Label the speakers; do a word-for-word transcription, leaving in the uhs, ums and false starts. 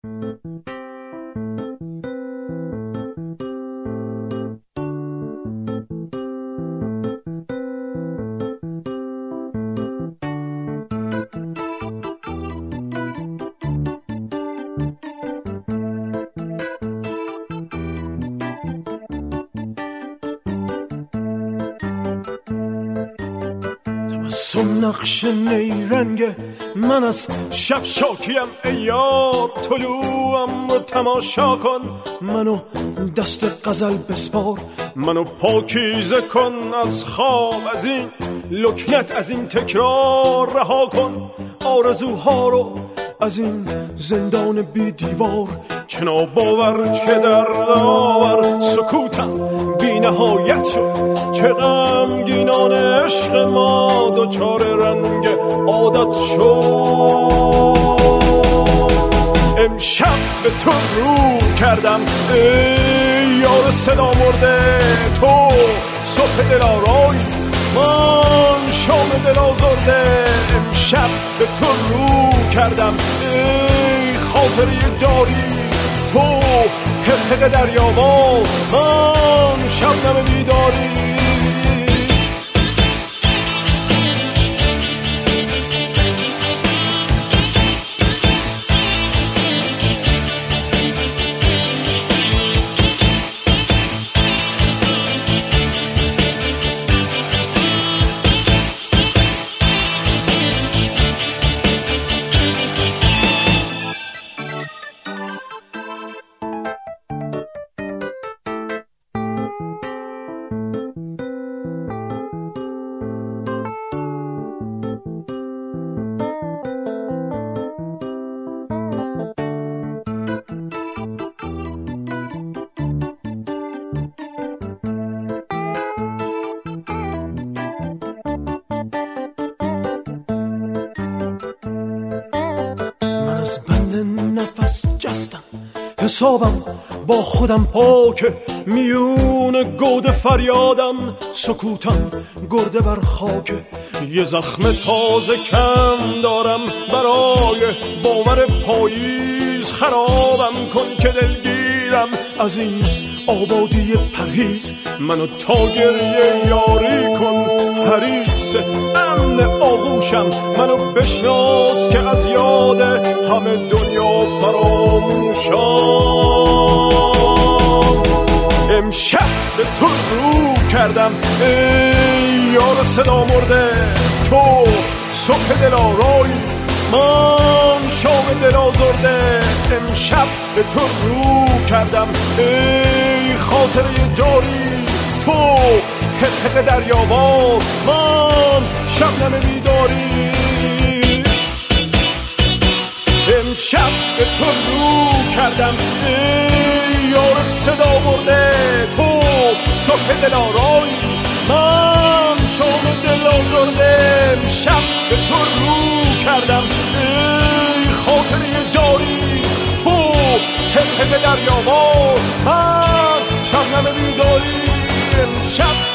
Speaker 1: سم نقش نیرنگ من از شب شاکیم ای یار، طلوعم رو تماشا کن، منو دست غزل بسپار، منو پاکیزه کن از خواب، از این لکنت، از این تکرار رها کن، آرزوها رو از این زندان بی دیوار، چه ناباور چه دردآور سکوتم بی نهایت شد، چه غمگینان عشق ما دوچار رنگ عادت شد. امشب به تو رو کردم ای یار صدا مرده، تو صبح دلارای من شام دل آزرده. امشب به تو رو کردم ای خاطری جاری، تو حقق دریاوا من شبنم بیداری. حسابم با خودم پاکه، میون گود فریادم سکوتم گرده بر خاکه، یه زخم تازه کم دارم برای باور پاییز، خرابم کن که دلگیرم از این آبادی پرهیز، منو تا گریه یاری کن حریص امن آغوشم، منو بشناس که از یاد همه دنیا فراموشم. امشب به تو رو کردم ای یار صدا مرده، تو صبح دلارای من شام دل آزرده. امشب به تو رو کردم ای خاطره جاری، تو حقق دریاوار من شبنم بیداری. امشب به تو رو کردم ای یار صدا مرده، تو صبح دلارای من شام دل آزرده. امشب به تو رو کردم ای خاطره جاری، تو حقق دریاوار من شبنم بیداری. امشب